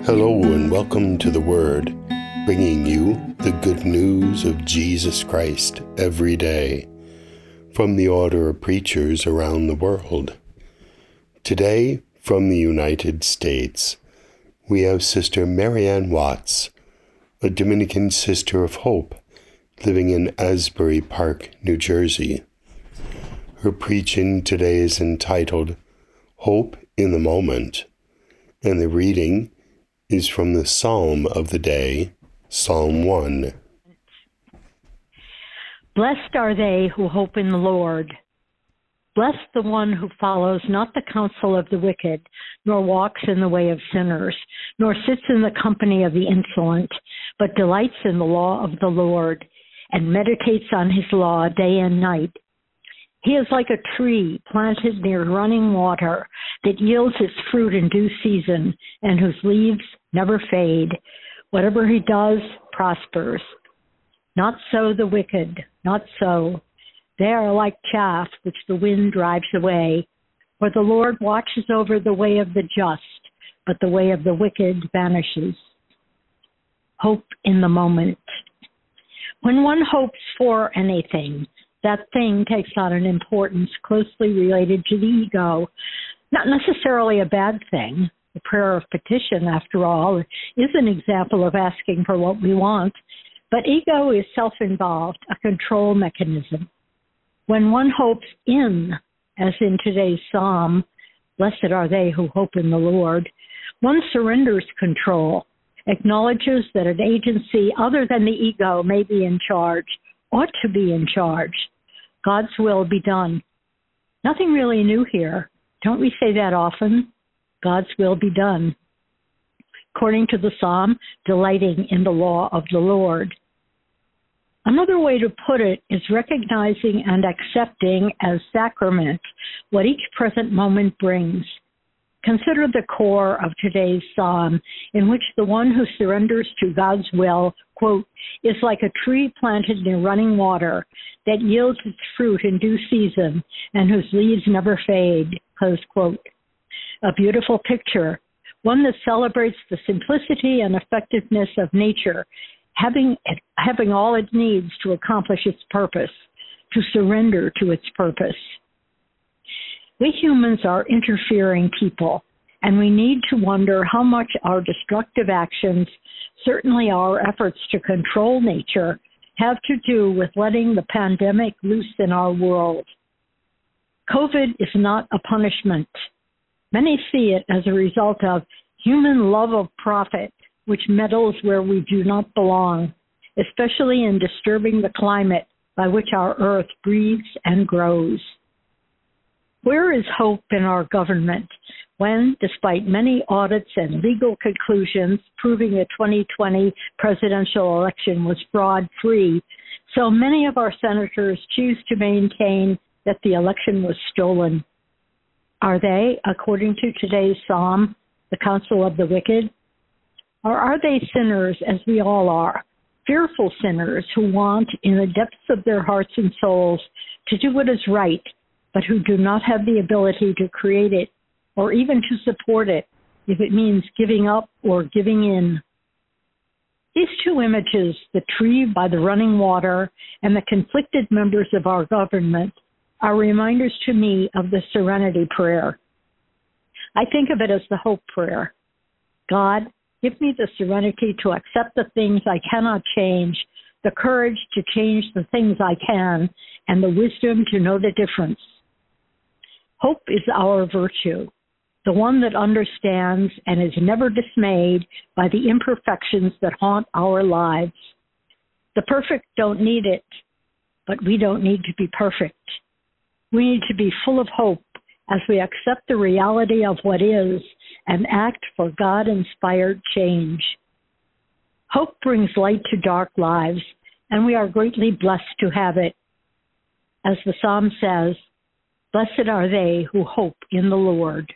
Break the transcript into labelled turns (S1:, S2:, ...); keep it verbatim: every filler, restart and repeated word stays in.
S1: Hello and welcome to The Word, bringing you the good news of Jesus Christ every day from the order of preachers around the world. Today, from the United States, we have Sister Marianne Watts, a Dominican Sister of Hope living in Asbury Park, New Jersey. Her preaching today is entitled Hope in the Moment, and the reading is from the Psalm of the day, Psalm one.
S2: Blessed are they who hope in the Lord. Blessed the one who follows not the counsel of the wicked, nor walks in the way of sinners, nor sits in the company of the insolent, but delights in the law of the Lord, and meditates on his law day and night. He is like a tree planted near running water that yields its fruit in due season and whose leaves never fade. Whatever he does prospers. Not so the wicked, not so. They are like chaff which the wind drives away. For the Lord watches over the way of the just, but the way of the wicked vanishes. Hope in the moment. When one hopes for anything, that thing takes on an importance closely related to the ego. Not necessarily a bad thing. The prayer of petition, after all, is an example of asking for what we want. But ego is self-involved, a control mechanism. When one hopes in, as in today's psalm, blessed are they who hope in the Lord, one surrenders control, acknowledges that an agency other than the ego may be in charge, ought to be in charge. God's will be done. Nothing really new here. Don't we say that often? God's will be done. According to the psalm, delighting in the law of the Lord. Another way to put it is recognizing and accepting as sacrament what each present moment brings. Consider the core of today's psalm, in which the one who surrenders to God's will, quote, is like a tree planted near running water that yields its fruit in due season and whose leaves never fade, close quote. A beautiful picture, one that celebrates the simplicity and effectiveness of nature, having, having all it needs to accomplish its purpose, to surrender to its purpose. We humans are interfering people, and we need to wonder how much our destructive actions, certainly our efforts to control nature, have to do with letting the pandemic loose in our world. COVID is not a punishment. Many see it as a result of human love of profit, which meddles where we do not belong, especially in disturbing the climate by which our earth breathes and grows. Where is hope in our government when, despite many audits and legal conclusions proving the twenty twenty presidential election was fraud-free, so many of our senators choose to maintain that the election was stolen? Are they, according to today's psalm, the counsel of the wicked? Or are they sinners, as we all are, fearful sinners who want, in the depths of their hearts and souls, to do what is right, but who do not have the ability to create it or even to support it, if it means giving up or giving in? These two images, the tree by the running water and the conflicted members of our government, are reminders to me of the serenity prayer. I think of it as the hope prayer. God, give me the serenity to accept the things I cannot change, the courage to change the things I can, and the wisdom to know the difference. Hope is our virtue, the one that understands and is never dismayed by the imperfections that haunt our lives. The perfect don't need it, but we don't need to be perfect. We need to be full of hope as we accept the reality of what is and act for God-inspired change. Hope brings light to dark lives, and we are greatly blessed to have it. As the psalm says, blessed are they who hope in the Lord.